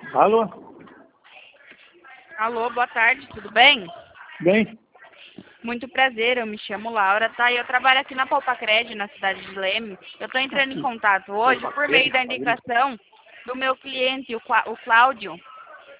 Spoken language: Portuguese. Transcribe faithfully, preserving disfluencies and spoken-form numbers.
Alô? Alô, boa tarde, tudo bem? Bem? Muito prazer, eu me chamo Laura, tá? E eu trabalho aqui na Palpacred, na cidade de Leme. Eu estou entrando em contato hoje por meio da indicação do meu cliente, o Clá- o Cláudio.